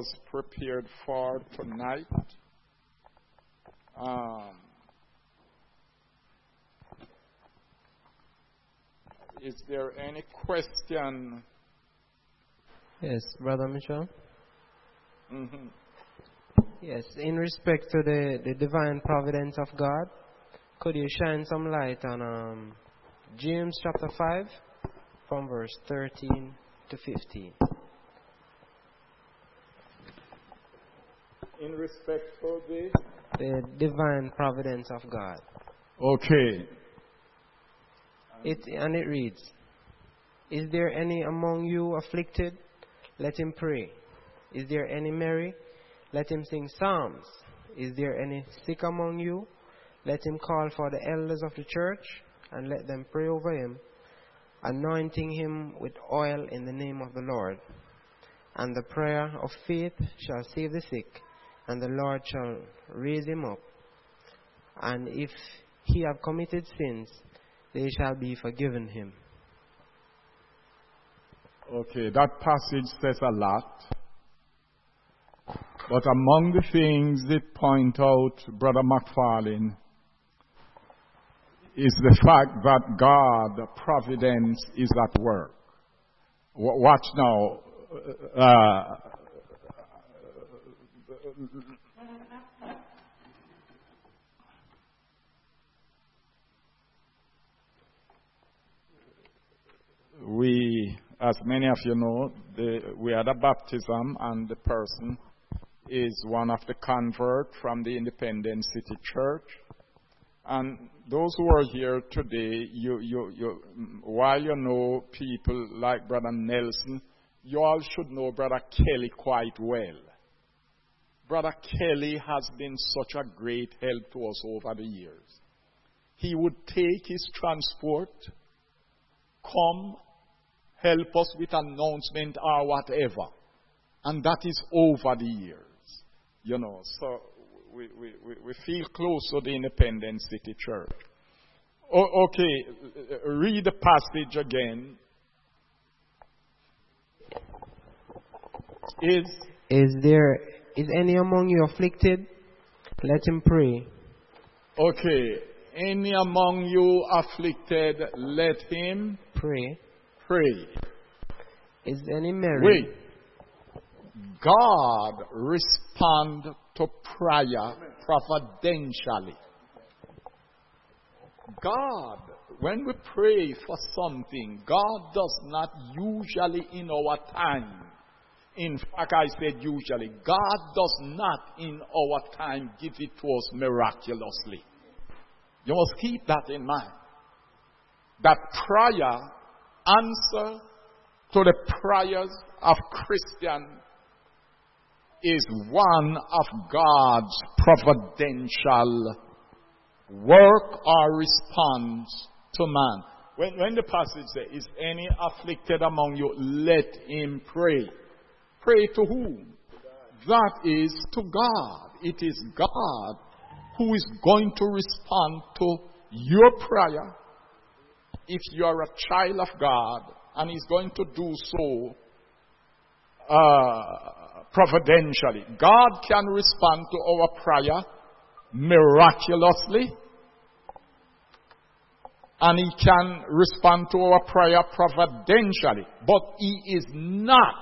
was prepared for tonight. Is there any question? Yes, Brother Michel. Mm-hmm. Yes, in respect to the divine providence of God, could you shine some light on James chapter 5 from verse 13 to 15? In respect to the divine providence of God. Okay. It reads, "Is there any among you afflicted? Let him pray. Is there any merry? Let him sing psalms. Is there any sick among you? Let him call for the elders of the church, and let them pray over him, anointing him with oil in the name of the Lord. And the prayer of faith shall save the sick, and the Lord shall raise him up. And if he have committed sins, they shall be forgiven him." Okay, that passage says a lot. But among the things it point out, Brother McFarlane, is the fact that God, providence, is at work. Watch now. We, as many of you know, we had a baptism, and the person is one of the converts from the Independent City Church. And those who are here today, while you know people like Brother Nelson, you all should know Brother Kelly quite well. Brother Kelly has been such a great help to us over the years. He would take his transport, come, help us with announcement or whatever. And that is over the years. You know, so we feel close to the Independent City Church. Okay, read the passage again. Is any among you afflicted? Let him pray. Okay, any among you afflicted, let him pray. Is any merry? Wait. God responds to prayer providentially. God, when we pray for something, God does not usually in our time. In fact, I said usually. God does not in our time give it to us miraculously. You must keep that in mind. That prayer, answer to the prayers of Christians, is one of God's providential work or response to man. When the passage says, "Is any afflicted among you? Let him pray." Pray to whom? That is to God. It is God who is going to respond to your prayer if you are a child of God, and He's going to do so providentially. God can respond to our prayer miraculously, and He can respond to our prayer providentially, but He is not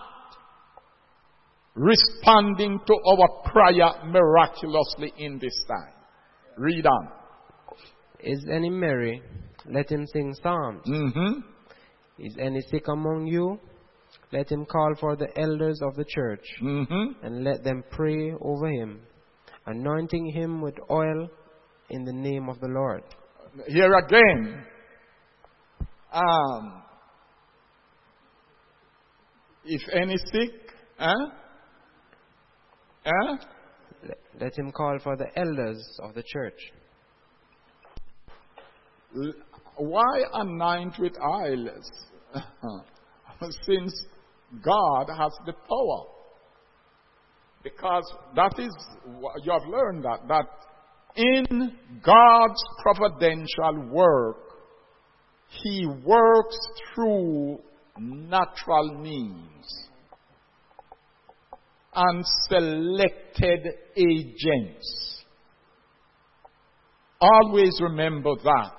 responding to our prayer miraculously in this time. Read on. Is any merry? Let him sing psalms. Mm-hmm. Is any sick among you? Let him call for the elders of the church, and let them pray over him, anointing him with oil in the name of the Lord. Here again, if any sick, let him call for the elders of the church. Why anoint with oil? Since God has the power. Because that is, you have learned that in God's providential work, He works through natural means. and selected agents. Always remember that.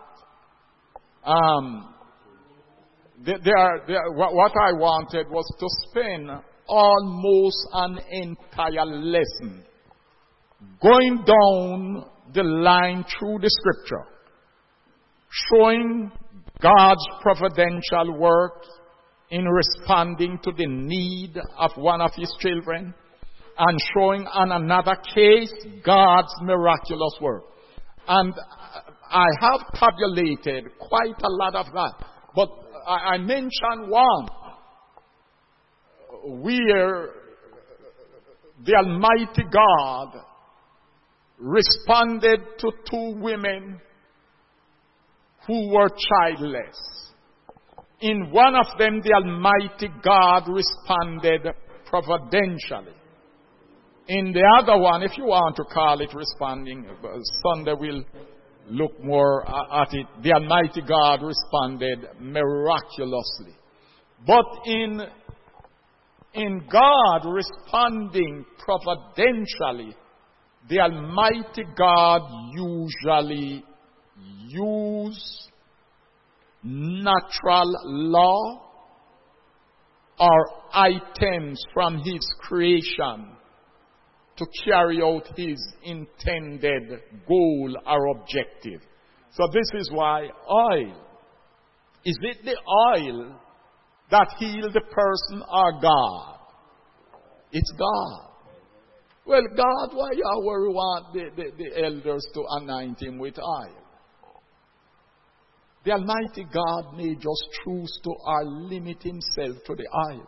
What I wanted was to spend almost an entire lesson going down the line through the scripture, showing God's providential work in responding to the need of one of his children, and showing on another case God's miraculous work. And I have tabulated quite a lot of that, but I mentioned one where the Almighty God responded to two women who were childless. In one of them, the Almighty God responded providentially. In the other one, if you want to call it responding, Sunday we'll look more at it. The Almighty God responded miraculously. But in God responding providentially, the Almighty God usually uses natural law or items from his creation to carry out his intended goal or objective. So this is why oil. Is it the oil that healed the person or God? It's God. Well, God, why you worry want the elders to anoint him with oil? The Almighty God may just choose to limit himself to the oil.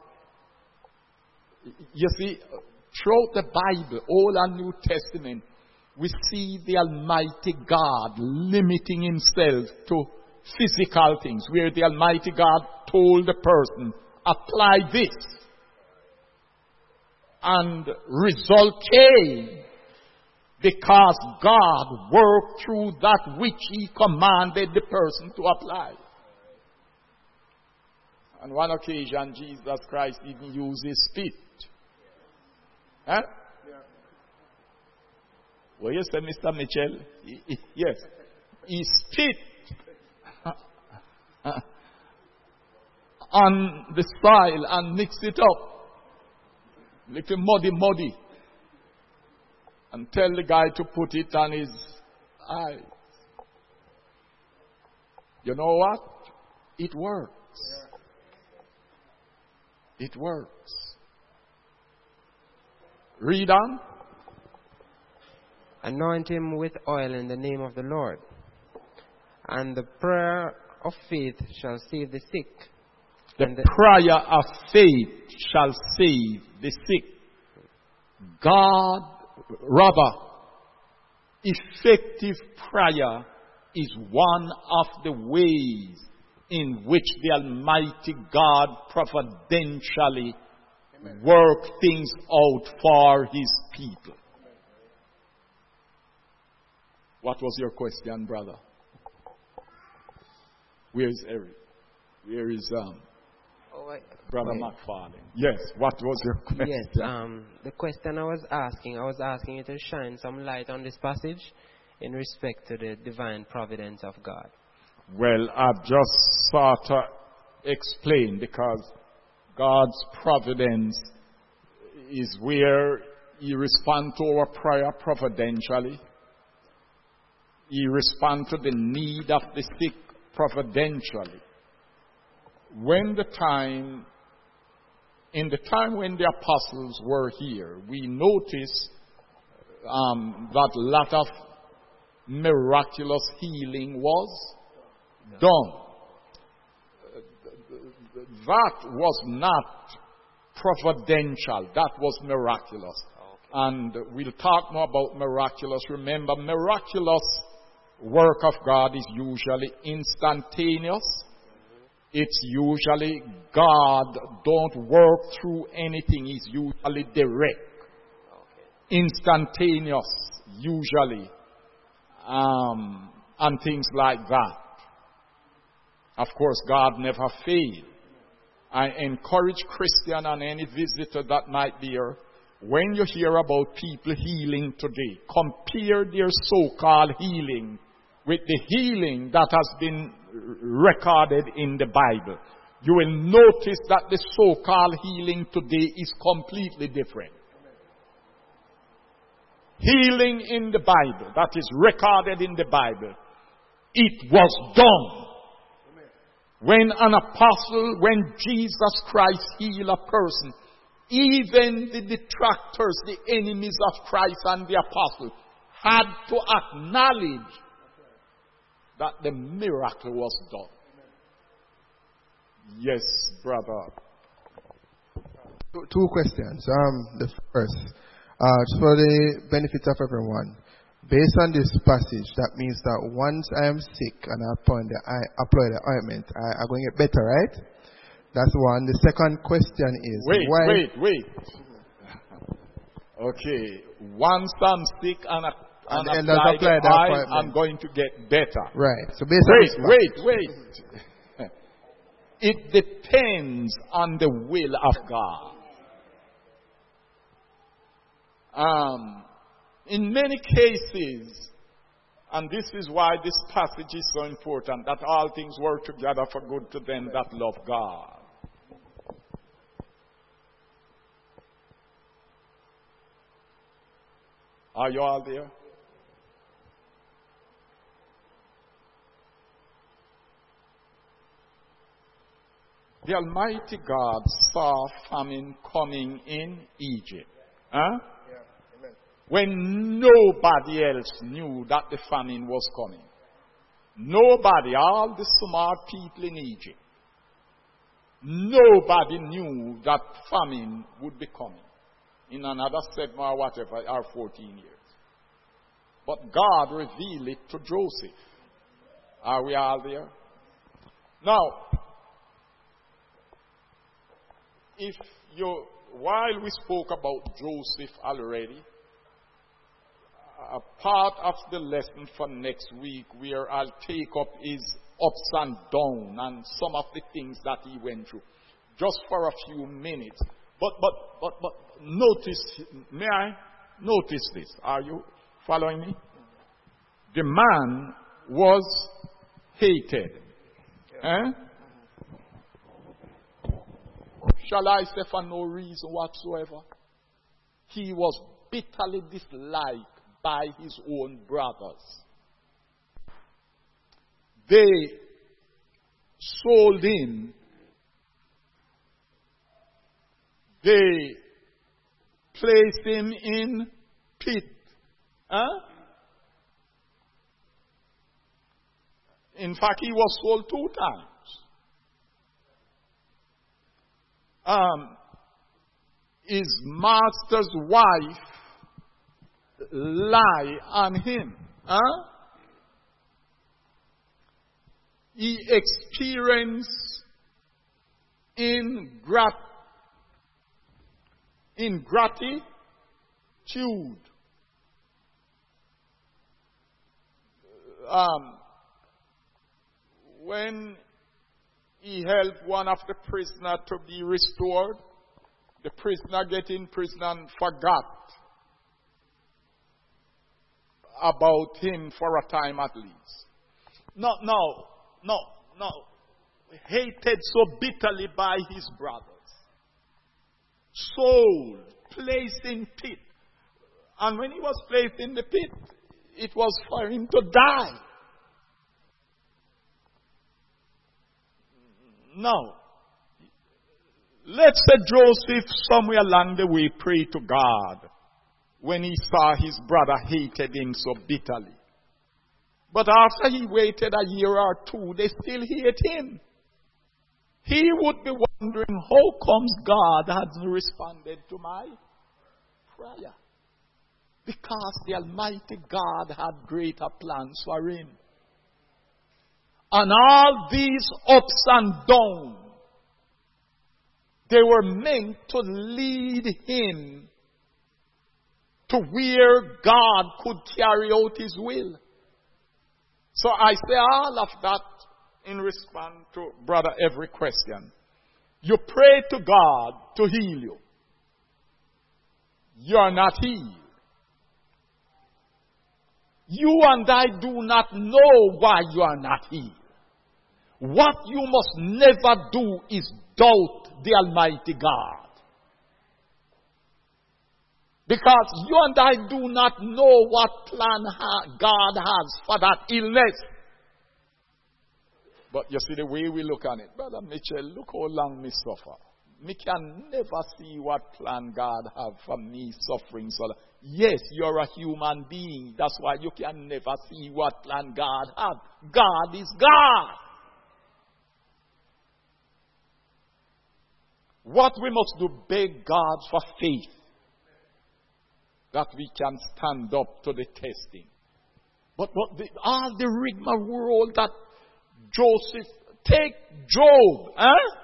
You see, throughout the Bible, Old and New Testament, we see the Almighty God limiting himself to physical things, where the Almighty God told the person, apply this. And result came because God worked through that which he commanded the person to apply. On one occasion, Jesus Christ even used his spit. Huh? Yeah. Well, you say, Mr. Mitchell? Yes. He spit on the soil and mixed it up. Little muddy. And tell the guy to put it on his eyes. You know what? It works. It works. Read on. Anoint him with oil in the name of the Lord. And the prayer of faith shall save the sick. The prayer of faith shall save the sick. Effective prayer is one of the ways in which the Almighty God providentially works things out for his people. What was your question, brother? Where is Eric? Where is Brother McFarlane? Yes, what was your question? Yes, the question I was asking you to shine some light on this passage in respect to the divine providence of God. Well, I've just sort of explained, because God's providence is where he responds to our prayer providentially. He responds to the need of the sick providentially. In the time when the apostles were here, we noticed that a lot of miraculous healing was done. That was not providential. That was miraculous. Okay. And we'll talk more about miraculous. Remember, miraculous work of God is usually instantaneous. It's usually God don't work through anything. It's usually direct. Okay. Instantaneous, usually. And things like that. Of course, God never failed. I encourage Christian and any visitor that might be here, when you hear about people healing today, compare their so-called healing with the healing that has been recorded in the Bible. You will notice that the so-called healing today is completely different. Healing in the Bible, that is recorded in the Bible, it was done. When an apostle, when Jesus Christ healed a person, even the detractors, the enemies of Christ and the apostle, had to acknowledge that the miracle was done. Yes, brother. Two questions. The first, just for the benefit of everyone, based on this passage, that means that once I am sick and I apply the ointment, I'm going to get better, right? That's one. The second question is... Wait. Okay. Once I'm sick and apply the oil, I'm going to get better. Right. So basically... Wait. It depends on the will of God. In many cases, and this is why this passage is so important, that all things work together for good to them that love God. Are you all there? The Almighty God saw famine coming in Egypt. Huh? When nobody else knew that the famine was coming. Nobody, all the smart people in Egypt, nobody knew that famine would be coming in another 7 or whatever, or 14 years. But God revealed it to Joseph. Are we all there? Now, while we spoke about Joseph already, a part of the lesson for next week where I'll take up his ups and downs and some of the things that he went through, just for a few minutes. But notice, may I notice this? Are you following me? The man was hated. Shall I say for no reason whatsoever? He was bitterly disliked by his own brothers. They sold him. They placed him in pit. In fact, he was sold 2 times. His master's wife lie on him. He experienced ingratitude. When he helped one of the prisoners to be restored, the prisoner get in prison and forgot about him for a time at least. No. Hated so bitterly by his brothers. Sold, placed in pit. And when he was placed in the pit, it was for him to die. Now, let's say Joseph somewhere along the way prayed to God when he saw his brother hated him so bitterly. But after he waited a year or 2, they still hate him. He would be wondering, how comes God hasn't responded to my prayer? Because the Almighty God had greater plans for him. And all these ups and downs, they were meant to lead him to where God could carry out his will. So I say all of that in response to Brother every question. You pray to God to heal you. you're not healed. You and I do not know why you are not healed. What you must never do is doubt the Almighty God. Because you and I do not know what plan God has for that illness. But you see the way we look at it. Brother Mitchell, look how long me suffer. Me can never see what plan God have for me suffering so long. Yes, you're a human being. That's why you can never see what plan God has. God is God. What we must do, beg God for faith. That we can stand up to the testing. But all the rigmarole that Joseph, take Job.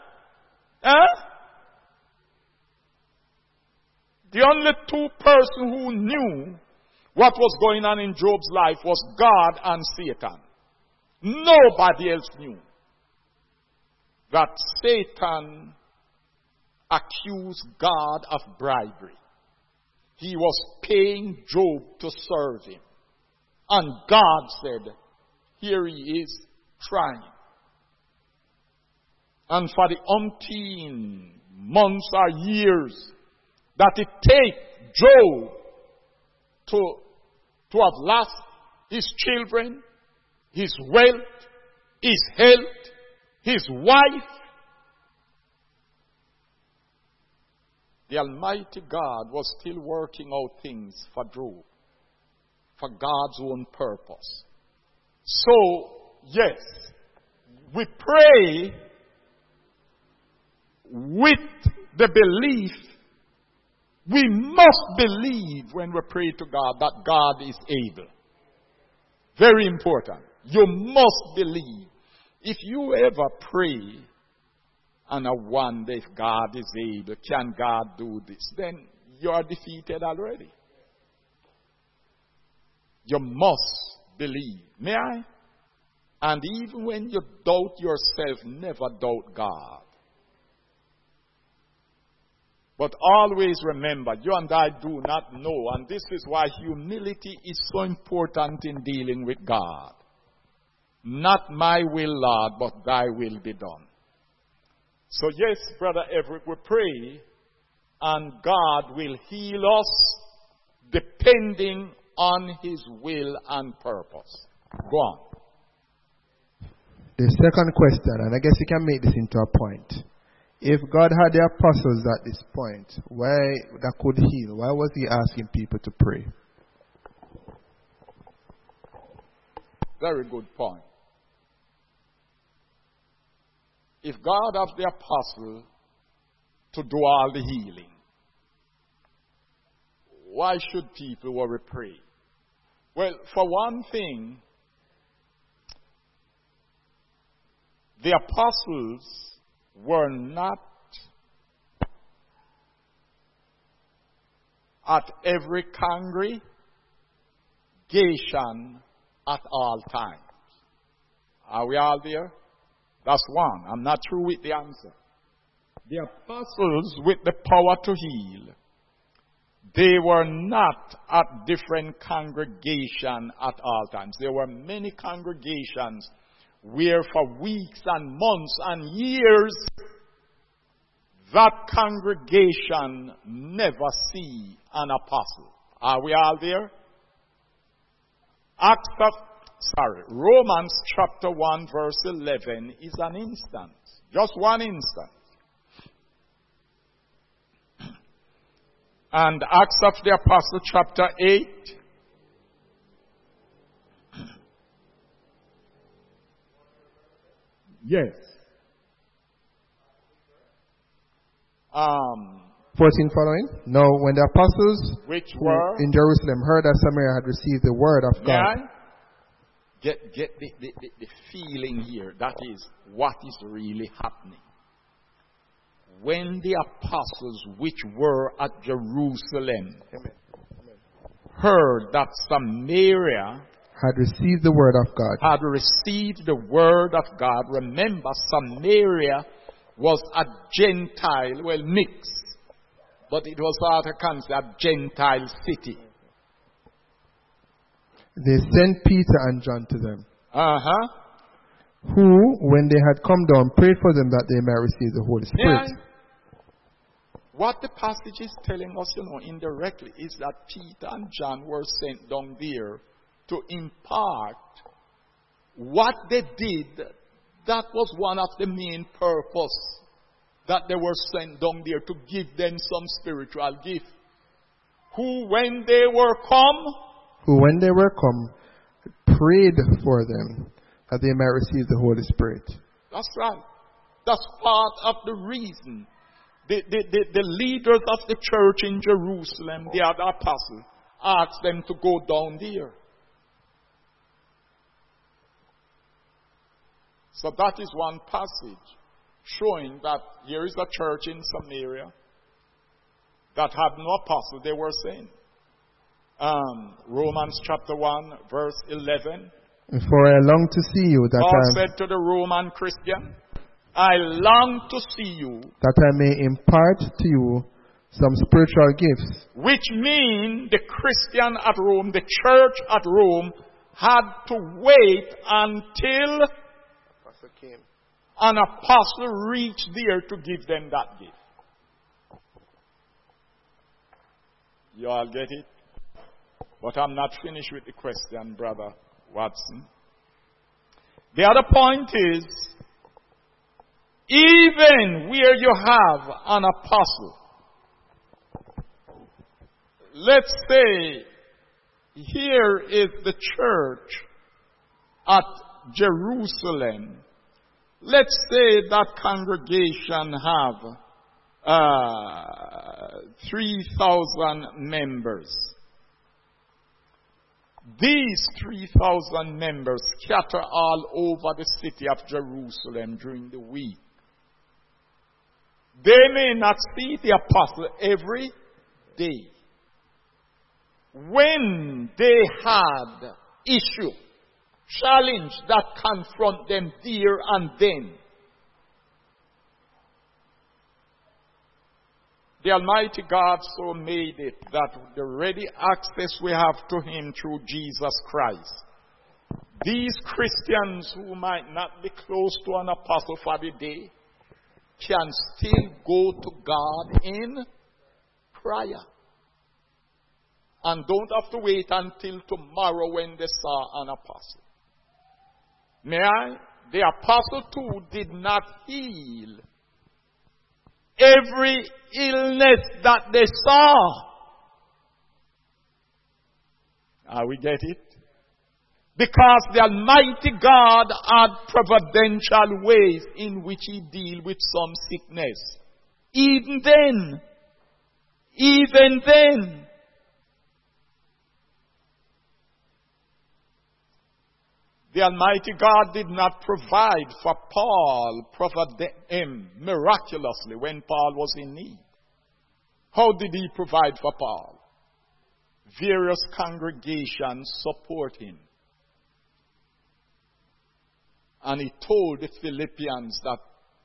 The only two persons who knew what was going on in Job's life was God and Satan. Nobody else knew that Satan accused God of bribery. He was paying Job to serve him. And God said, here he is trying. And for the umpteen months or years that it takes Job to have lost his children, his wealth, his health, his wife, the Almighty God was still working out things for Job, for God's own purpose. So, yes, we pray with the belief, we must believe when we pray to God that God is able. Very important. You must believe. If you ever pray and I wonder if God is able, can God do this? Then you are defeated already. You must believe. May I? And even when you doubt yourself, never doubt God. But always remember, you and I do not know, and this is why humility is so important in dealing with God. Not my will, Lord, but thy will be done. So yes, Brother Everett, we pray, and God will heal us depending on his will and purpose. Go on. The second question, and I guess you can make this into a point. If God had the apostles at this point, why that could heal, why was he asking people to pray? Very good point. If God has the apostle to do all the healing, why should people worry pray? Well, for one thing, the apostles were not at every congregation at all times. Are we all there? That's one. I'm not through with the answer. The apostles with the power to heal, they were not at different congregations at all times. There were many congregations where for weeks and months and years, that congregation never see an apostle. Are we all there? Romans chapter 1 verse 11 is an instance. Just one instance. And Acts of the Apostle chapter 8. Yes. 14 following. No, when the apostles which were in Jerusalem heard that Samaria had received the word of God. Get the feeling here. That is what is really happening. When the apostles which were at Jerusalem heard that Samaria had received the word of God. Had received the word of God. Remember, Samaria was a Gentile, mixed. but it was rather considered a Gentile city. They sent Peter and John to them, Uh-huh. who, when they had come down, prayed for them that they might receive the Holy Yeah. Spirit. What the passage is telling us, indirectly, is that Peter and John were sent down there to impart what they did. That was one of the main purpose that they were sent down there, to give them some spiritual gift. Who, when they were come, Prayed for them that they might receive the Holy Spirit. That's right. That's part of the reason. The leaders of the church in Jerusalem, the other apostles, asked them to go down there. So that is one passage showing that here is a church in Samaria that had no apostle. They were saying, Romans chapter 1 verse 11. For I long to see you, that Paul said to the Roman Christian, I long to see you, that I may impart to you some spiritual gifts. Which means the Christian at Rome, the church at Rome, had to wait until an apostle reached there to give them that gift. You all get it? But I'm not finished with the question, Brother Watson. The other point is, even where you have an apostle, let's say here is the church at Jerusalem. Let's say that congregation have 3,000 members. These 3,000 members scatter all over the city of Jerusalem during the week. They may not see the apostle every day. When they had issue, challenge that confront them there and then, the Almighty God so made it that the ready access we have to Him through Jesus Christ. These Christians who might not be close to an apostle for the day can still go to God in prayer. And don't have to wait until tomorrow when they saw an apostle. May I? The apostle too did not heal every illness that they saw. We get it? Because the Almighty God had providential ways in which He deal with some sickness. Even then, the Almighty God did not provide for Paul miraculously when Paul was in need. How did He provide for Paul? Various congregations support him. And he told the Philippians that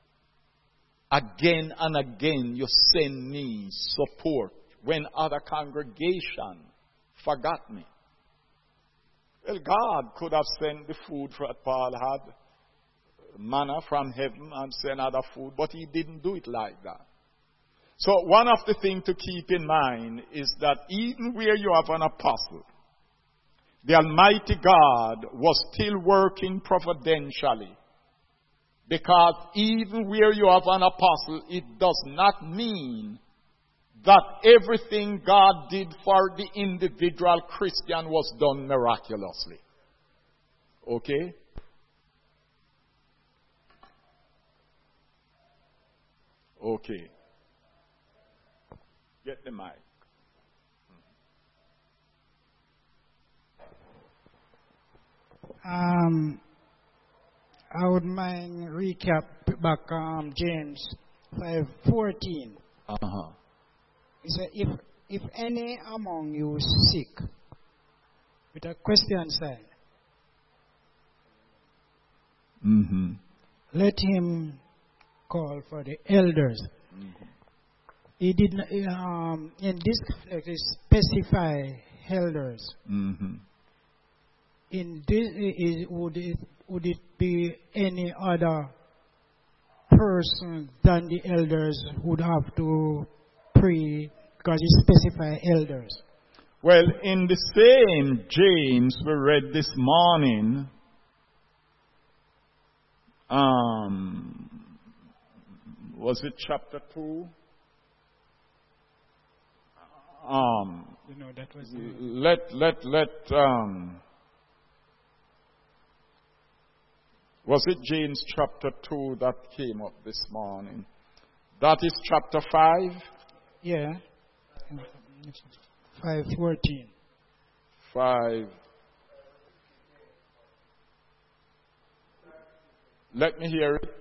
again and again you send me support when other congregations forgot me. Well, God could have sent the food that Paul had, manna from heaven, and sent other food, but He didn't do it like that. So one of the things to keep in mind is that even where you have an apostle, the Almighty God was still working providentially. Because even where you have an apostle, it does not mean that everything God did for the individual Christian was done miraculously. Okay? Okay. Get the mic. I would mind recap back James 5:14. Uh-huh. He said, if any among you is sick, with a question sign, Mm-hmm. let him call for the elders. Mm-hmm. He did not, in this context, it specify elders. Mm-hmm. In this, would it be any other person than the elders would have to pray because it specify elders? Well, in the same James we read this morning, was it chapter 2? That was was it James chapter 2 that came up this morning? That is chapter 5? Yeah. 5:14. 5. Let me hear it.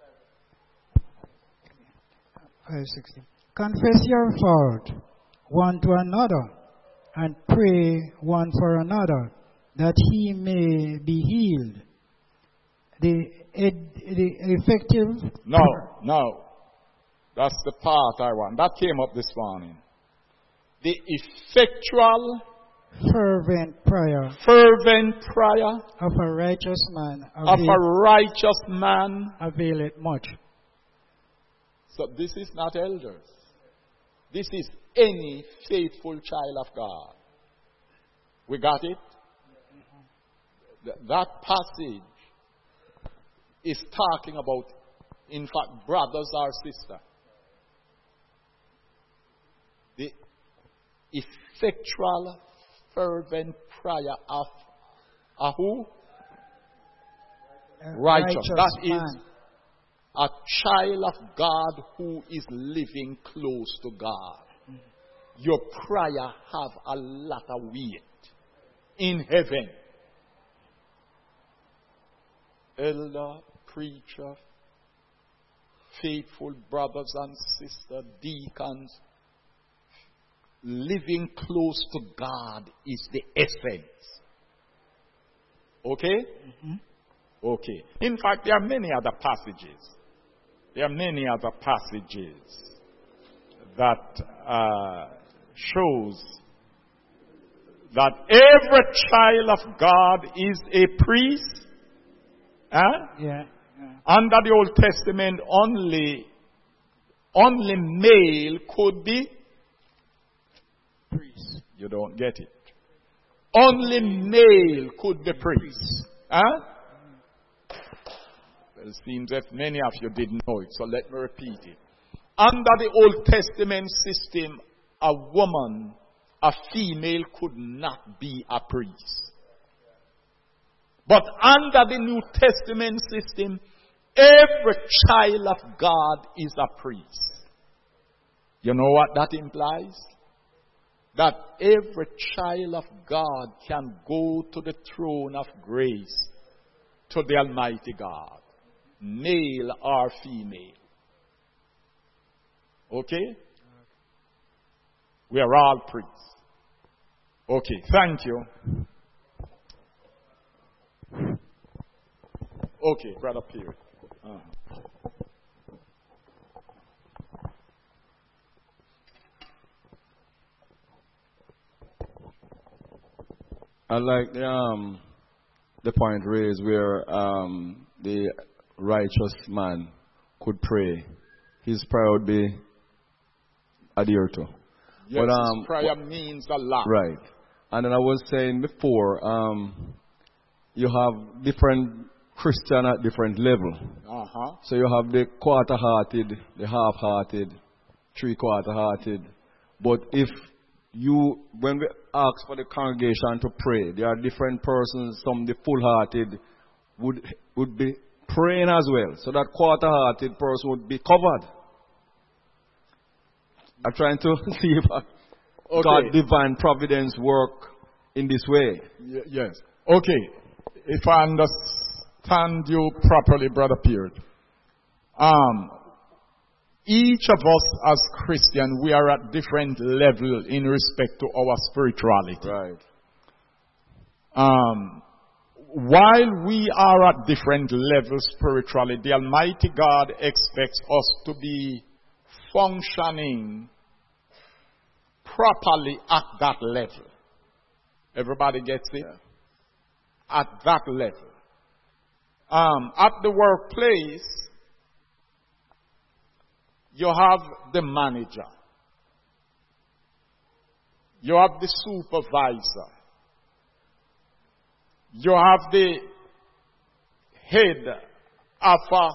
5:16. Confess your fault one to another and pray one for another that he may be healed. The effective. No. That's the part I want. That came up this morning. The effectual, fervent prayer of a righteous man availeth much. So this is not elders. This is any faithful child of God. We got it? That passage is talking about, in fact, brothers or sisters. The effectual, fervent prayer of a who? Righteous. That is a child of God who is living close to God. Your prayer have a lot of weight in heaven. Elder, preacher, faithful brothers and sisters, deacons, living close to God is the essence. Okay? Mm-hmm. Okay. In fact, there are many other passages. There are many other passages that shows that every child of God is a priest. Yeah. Under the Old Testament, only male could be priest. You don't get it. Only male could be priest. It seems that many of you didn't know it, so let me repeat it. Under the Old Testament system, a female could not be a priest. But under the New Testament system, every child of God is a priest. You know what that implies? That every child of God can go to the throne of grace, to the Almighty God, male or female. Okay? We are all priests. Okay, thank you. Okay, Brother Pierre. I like the point raised where the righteous man could pray. His prayer would be adhered to. Yes, his prayer means a lot. Right. And then I was saying before, you have different Christian at different level. So you have the quarter-hearted, the half-hearted, three-quarter-hearted. But when we ask for the congregation to pray, there are different persons. Some the full-hearted would be praying as well. So that quarter-hearted person would be covered. I'm trying to see if God's divine providence work in this way. Yes. Okay. If I understand you properly, Brother Pierre, each of us as Christians, we are at different level in respect to our spirituality. Right. While we are at different levels spiritually, the Almighty God expects us to be functioning properly at that level. Everybody gets it? Yeah. At that level. At the workplace, you have the manager. You have the supervisor. You have the head of a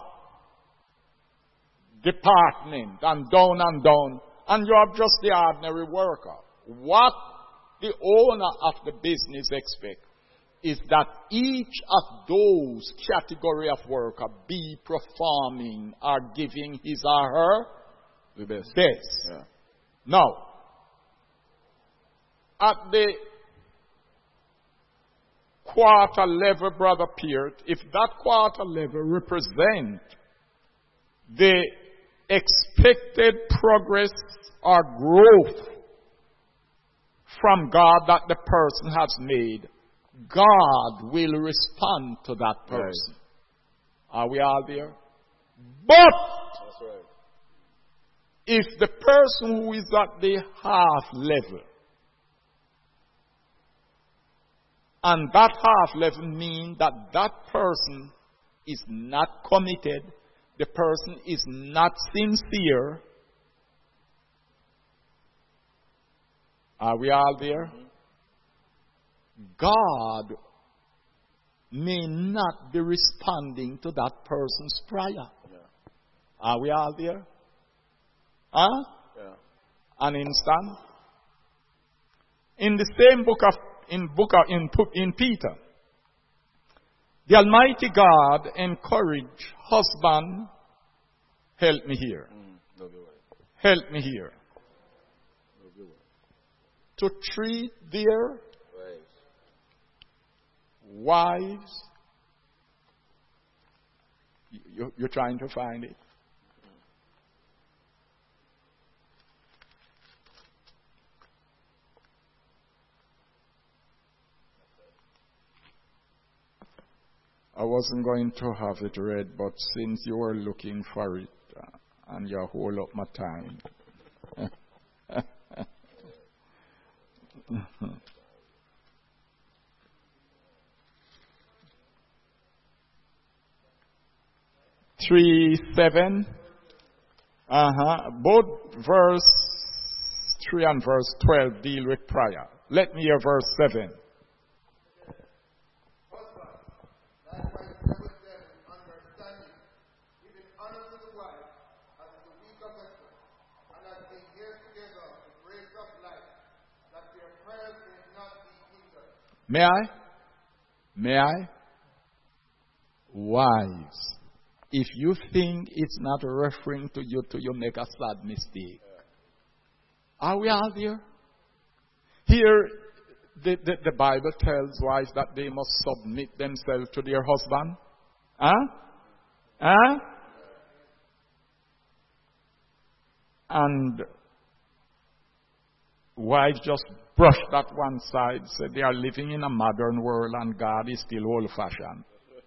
department, and down and down. And you have just the ordinary worker. What the owner of the business expects is that each of those category of worker be performing or giving his or her the best. Yeah. Now, at the quarter level, Brother Peart, if that quarter level represent the expected progress or growth from God that the person has made, God will respond to that person. Right. Are we all there? But that's right. If the person who is at the half level, and that half level means that that person is not committed, the person is not sincere. Are we all there? God may not be responding to that person's prayer. Yeah. Are we all there? Huh? Yeah. An instant. In the same book of in Peter, the Almighty God encouraged husband, help me here. Help me here. To treat their wives. You're trying to find it. I wasn't going to have it read, but since you were looking for it, and you hold up my time. 3:7. Both verse 3 and verse 12 deal with prayer. Let me hear verse 7. May I? Wives, if you think it's not referring to you make a sad mistake. Are we all there? Here, the Bible tells wives that they must submit themselves to their husband. And wives just brush that one side, said they are living in a modern world and God is still old-fashioned.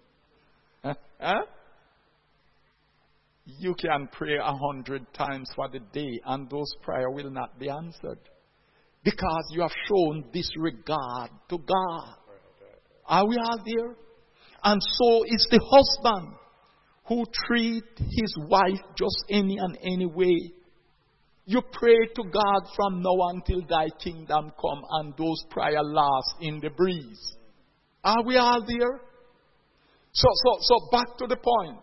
You can pray 100 times for the day and those prayers will not be answered because you have shown disregard to God. Are we all there? And so is the husband who treats his wife just any way. You pray to God from now until thy kingdom come, and those prayers last in the breeze. Are we all there? So back to the point.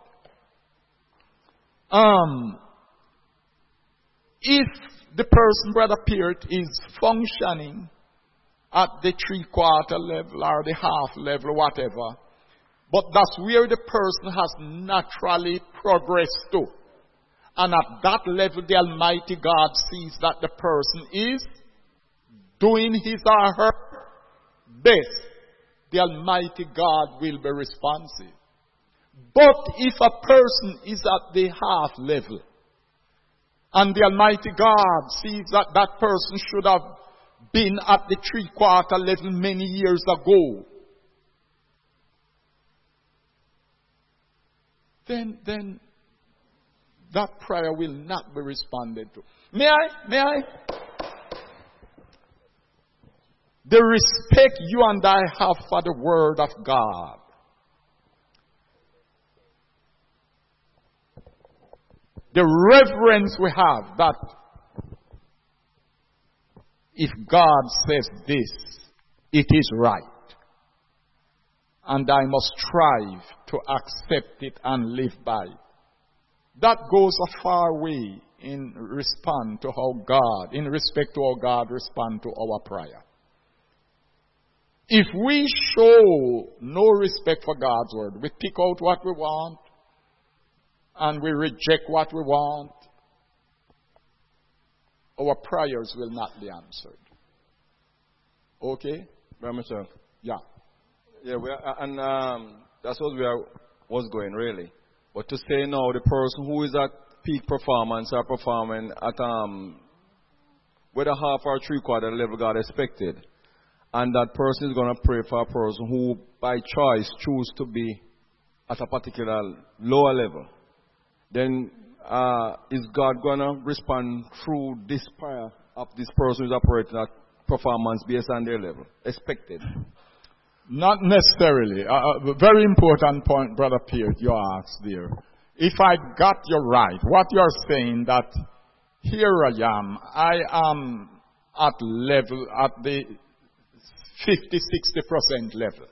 If the person, Brother Peart, is functioning at the 3/4 level or the half level, whatever, but that's where the person has naturally progressed to. And at that level, the Almighty God sees that the person is doing his or her best. The Almighty God will be responsive. But if a person is at the half level, and the Almighty God sees that that person should have been at the 3/4 level many years ago, then that prayer will not be responded to. May I? The respect you and I have for the Word of God. The reverence we have that if God says this, it is right. And I must strive to accept it and live by it. That goes a far way in respect to how God responds to our prayer. If we show no respect for God's word, we pick out what we want and we reject what we want, our prayers will not be answered. Okay? Brother, yeah. Yeah, that's what was going really. But to say now, the person who is at peak performance are performing at whether half or three-quarter level God expected, and that person is going to pray for a person who by choice choose to be at a particular lower level, then is God going to respond through this prayer of this person who is operating at performance based on their level expected? Not necessarily. Very important point, Brother Pierre, you asked there. If I got you right, what you're saying that here I am at the 50-60% level.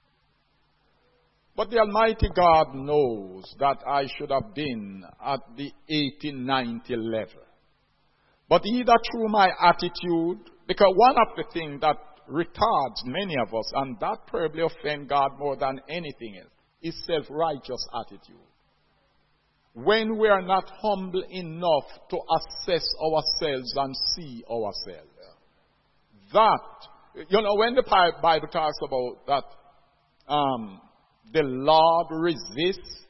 But the Almighty God knows that I should have been at the 80-90 level. But either through my attitude, because one of the things that retards many of us, and that probably offends God more than anything else, is self-righteous attitude. When we are not humble enough to assess ourselves and see ourselves. That, when the Bible talks about that the Lord resists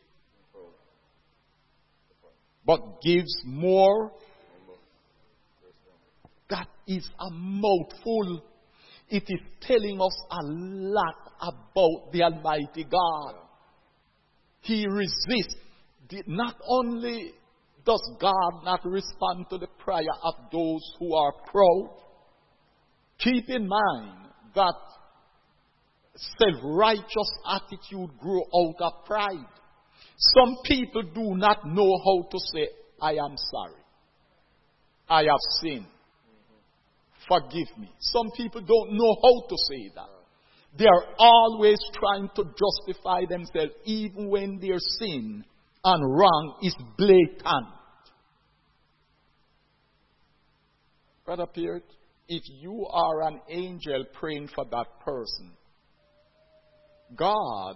but gives more, that is a mouthful. It is telling us a lot about the Almighty God. He resists. Not only does God not respond to the prayer of those who are proud, keep in mind that self-righteous attitude grew out of pride. Some people do not know how to say, I am sorry. I have sinned. Forgive me. Some people don't know how to say that. They are always trying to justify themselves even when their sin and wrong is blatant. Brother Pierre, if you are an angel praying for that person, God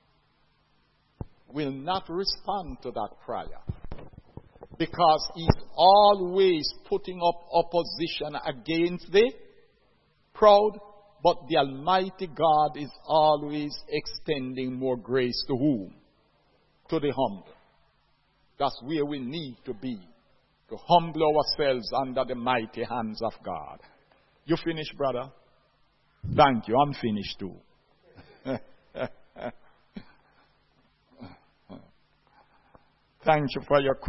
will not respond to that prayer. Because he's always putting up opposition against the proud, but the Almighty God is always extending more grace to whom? To the humble. That's where we need to be, to humble ourselves under the mighty hands of God. You finished, brother? Thank you. I'm finished too. Thank you for your